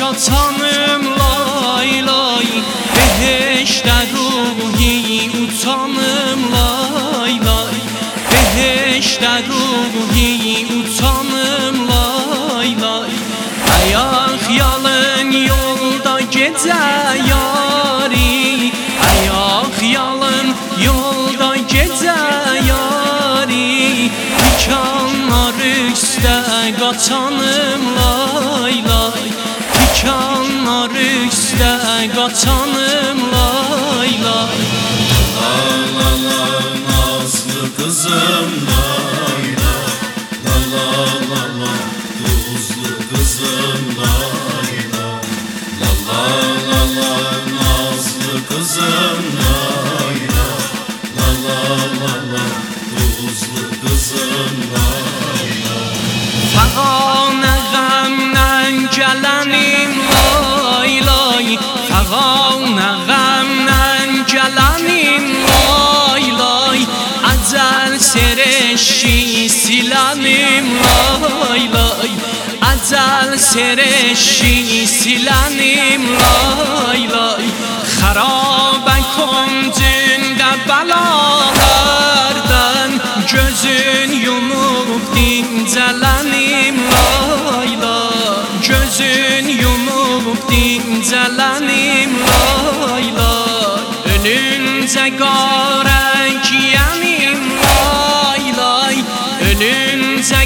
şatanım lay lay, behişte ruhi utanım lay lay, behişte ruhi utanım lay lay. Ayak yalın yolda gece yari, ayak yalın yolda gece yari, dikanlar üstə qaçanım lay lay, dikanlar üstə qaçanım lay lay. La la la nazlı kızım lay lay, la la la la tuzlu kızım lay lay, la la la la nazlı kızım lay lay, la la la la tuzlu kızım lay lay. Fəqanə qəmdən gələnim lay lay, fəqanə qəmdən gələnim lay lay, əcəl serişi silənim lay lay, əcəl serişi silənim lay lay. Xarabə küncündə bəlalərdən gözün yumub dincələnim lay lay, gözün yumub dincələnim lay lay. Ölüncə qarəngiyənim lay lay, ölüncə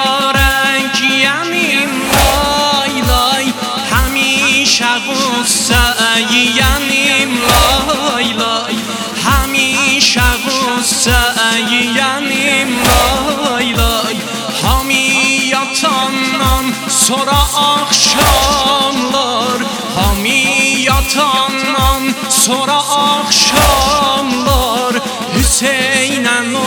qarəngiyənim lay lay, həmişə qüssə yiyənim lay lay, həmişə qüssə yiyənim lay lay. Hamiyatandan sonra akşamlar, hamiyatandan sonra akşamlar, Hüseyn'en o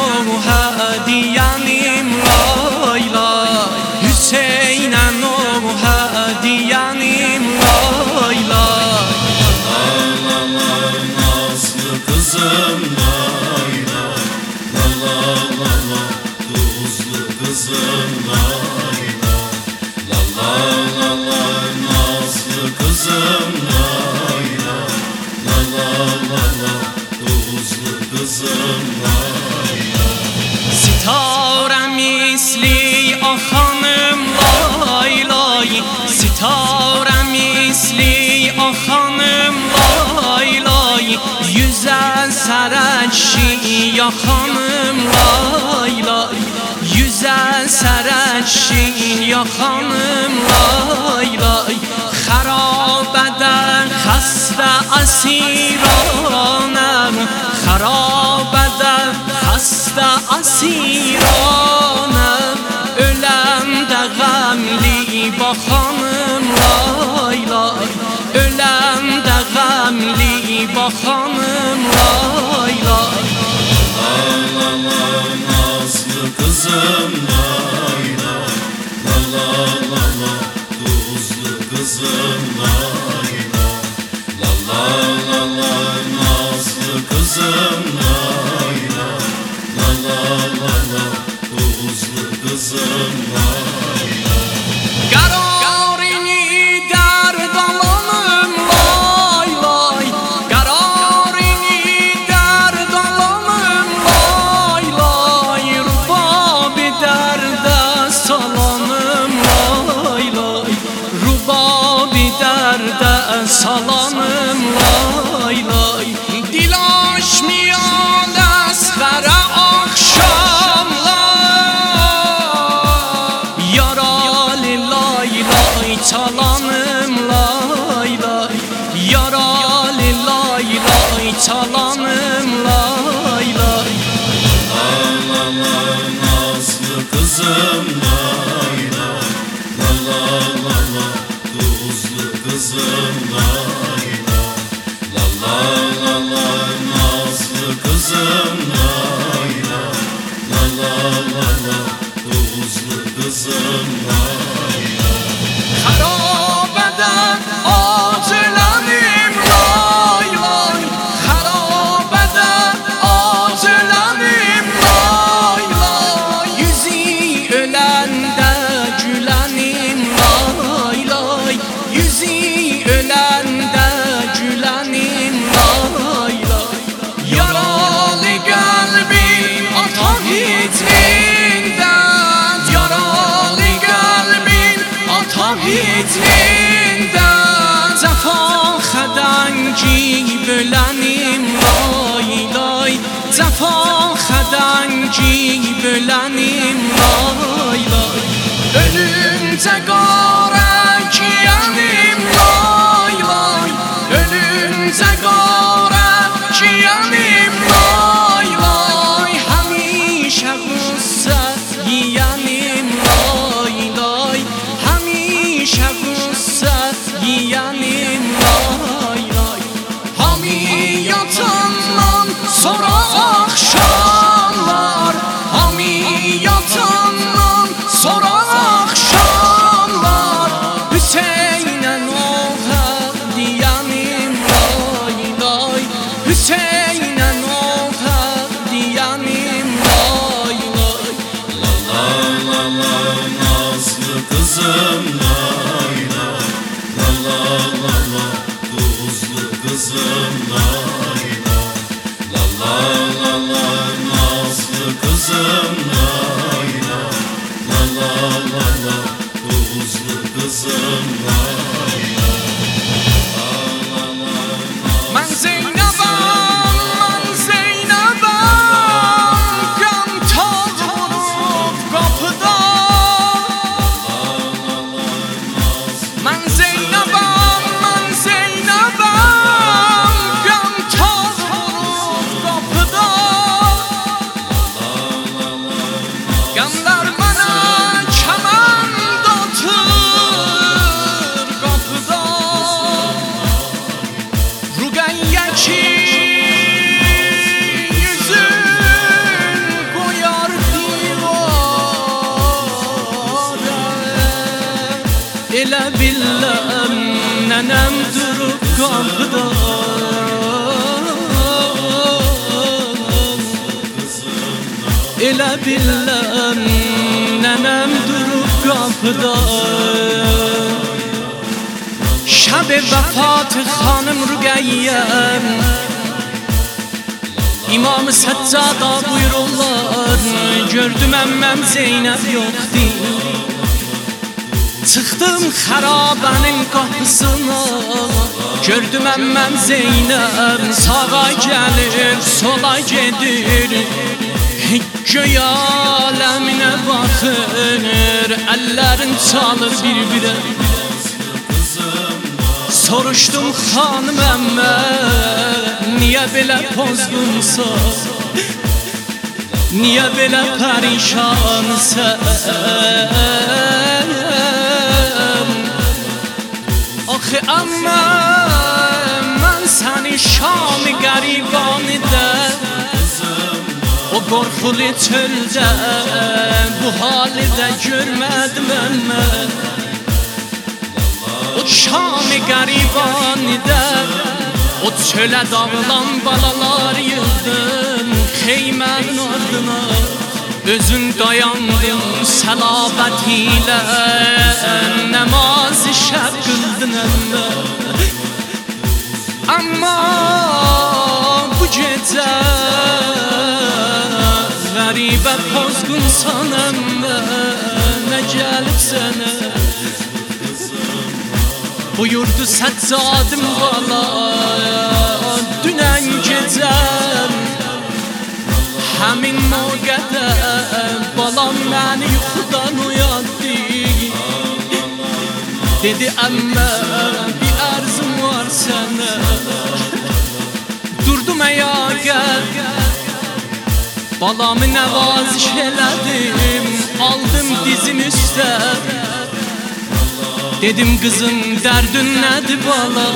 hediyenim lay lay, Hüseyn'en o hediyenim lay lay. La la la nazlı kızım lay lay, la la la la tuzlu kızım lay lay, la la la la nazlı kızım lay lay, la la la la tuzlu kızım lay lay. Sitare misli axanım lay lay, sitare misli axanım lay lay, yüzə sərəşi yaxanım lay lay, yüzə sərəşi yaxanım lay lay. Xarabədən xəstə asiranəm, xarabədən xəstə asiranəm, öləndə qəmli baxanım lay lay, öləndə qəmli baxanım lay lay. La la la nazlı kızım lay lay, la la la la tuzlu kızım lay lay, la la la la nazlı kızım lay lay, la la la la tuzlu kızım lay lay. Qararini dərd alanım lay lay, qararini dərd alanım lay lay, rubabi dərdə salanım lay lay, rubabi dərdə salanım lay lay. Dil aşmayan əsğərə akşamlar, yaralı lay lay çalanım lay lay, yaralı lay lay çalanım lay lay. La la la nazlı kızım lay lay, la la la la tuzlu kızım lay lay, la la la la nazlı kızım lay lay, la la la la tuzlu kızım lay lay. Xarabədən acılənim lay lay, xarabədən acılənim lay lay, yüzü öləndə gülənim lay lay, yüzü fitnində Cəfa xədəngi bölənim lay lay Cəfa xədəngi bölənim lay lay Ölüncə qarək yənim lay lay Ölüncə qarək yənim lay lay Həmişə qüssə yiyənim lay lay Həmişə qüssə yiyənim lay lay Hamiyyatından sonra axşamlar Hamiyyatından sonra axşamlar Hüseynən oğa diyanim lay lay Hüseynən oğa diyanim lay lay La la la nazlı kızım lay lay La la la la tuzlu kızım lay lay La la la la nazlı kızım lay lay La la la la tuzlu kızım lay Mən Zeynəbəm, mən Zeynəbəm Qəm tağ vurub qapıda Mən Zeynəbəm, mən Zeynəbəm Qəm tağ vurub qapıda Qəmlər mənə kəmənd atır qapıda Rüqəyyə ki yüzün qoyar divara Elə billəm nənəm durub qapıda Elə billəm nənəm durub qapıda Şəb vəfat xanım Rüqəyyəm İmam-ı Səccada buyururlar Gördüm əmməm Zeynəb yoxdur Çıxdım xərabənin qapısına Gördüm əmməm Zeynəb Sağa gəlir, sola gedir Göy aləminə baxır Əllərin çalır bir-birə Soruşdum xanım əmmə Niyə belə pozğunsan Niyə belə pərişansan Axı əmmə Mən səni Şam-ı qəribanıdə O qorxulu çöldə Bu halidə görmədim əmmə O Şam-ı qəribanıdə O çölə dağılan balalar yığdım Xeymənin ardına Özün dayandın səlabət ilə Nəmaz-ı şəb qıldın əmmə Amma bu gecə Qəribə pozğunsan əmmə Nə gəlib sənə Buyurdu Səccadim bala Dünən gecəm Həmin moqədə Balam məni yuxudan uyatdı Dedi əmmə bir ərzim var sənə Durdum əyağa Balamı nəvaziş elədim Aldım dizim üstə Dedim qızım dərdin nədir bala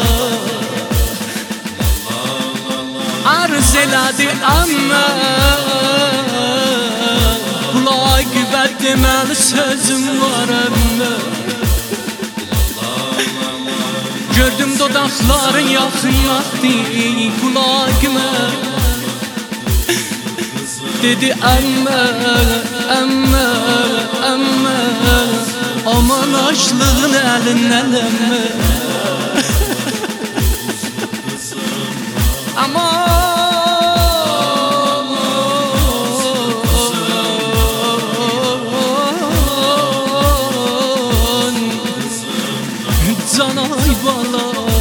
Arz elədi əmmə Qulaq deməli sözüm var əmmə Gördüm dodaqların yaxınlaşdı qulağıma Dedi əmmə, əmmə, əmmə Aman açlığın əlindən əmmə Aman ay bala